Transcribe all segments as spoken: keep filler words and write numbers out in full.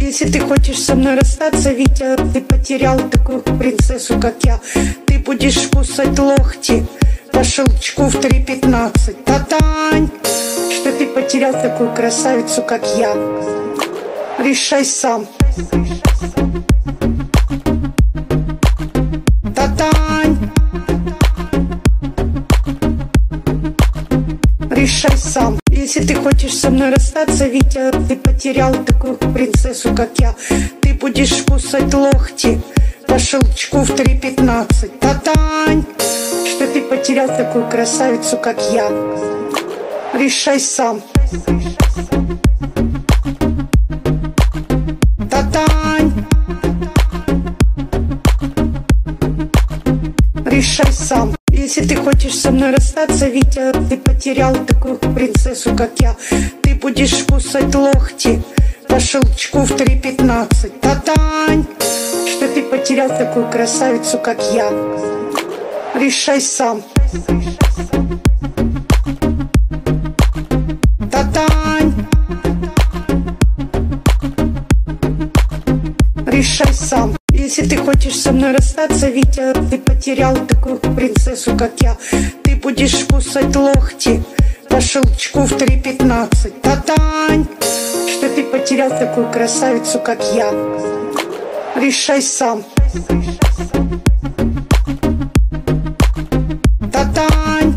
Если ты хочешь со мной расстаться, Витя, ты потерял такую принцессу, как я. Ты будешь кусать локти по щелчку в три пятнадцать. Татань, что ты потерял такую красавицу, как я. Решай сам. Татань, решай сам. Если ты хочешь со мной расстаться, Витя, ты потерял такую принцессу, как я. Ты будешь кусать локти по щелчку в три пятнадцать. Татань, что ты потерял такую красавицу, как я. Решай сам. Татань, решай сам. Если ты хочешь со мной расстаться, Витя, ты потерял такую принцессу, как я. Ты будешь кусать локти по щелчку в три пятнадцать. Татань, что ты потерял такую красавицу, как я. Решай сам. Татань, решай сам. Если ты хочешь со мной расстаться, Витя, ты потерял такую принцессу, как я. Ты будешь кусать локти по щелчку в три пятнадцать. Татань, что ты потерял такую красавицу, как я. Решай сам. Татань,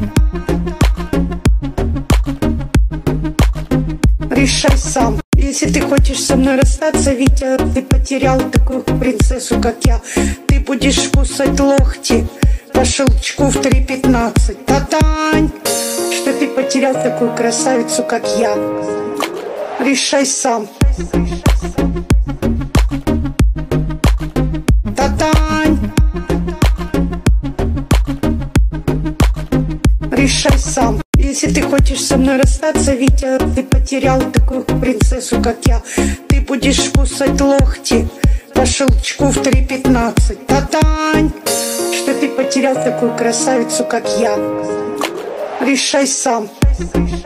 решай сам. Если ты хочешь со мной расстаться, Витя, ты потерял такую принцессу, как я. Ты будешь кусать локти по щелчку в три пятнадцать. Татань, что ты потерял такую красавицу, как я. Решай сам. Татань, решай сам. Если ты хочешь со мной расстаться, Витя, ты потерял такую принцессу, как я. Ты будешь кусать локти по щелчку в три пятнадцать. Татань, что ты потерял такую красавицу, как я. Решай сам.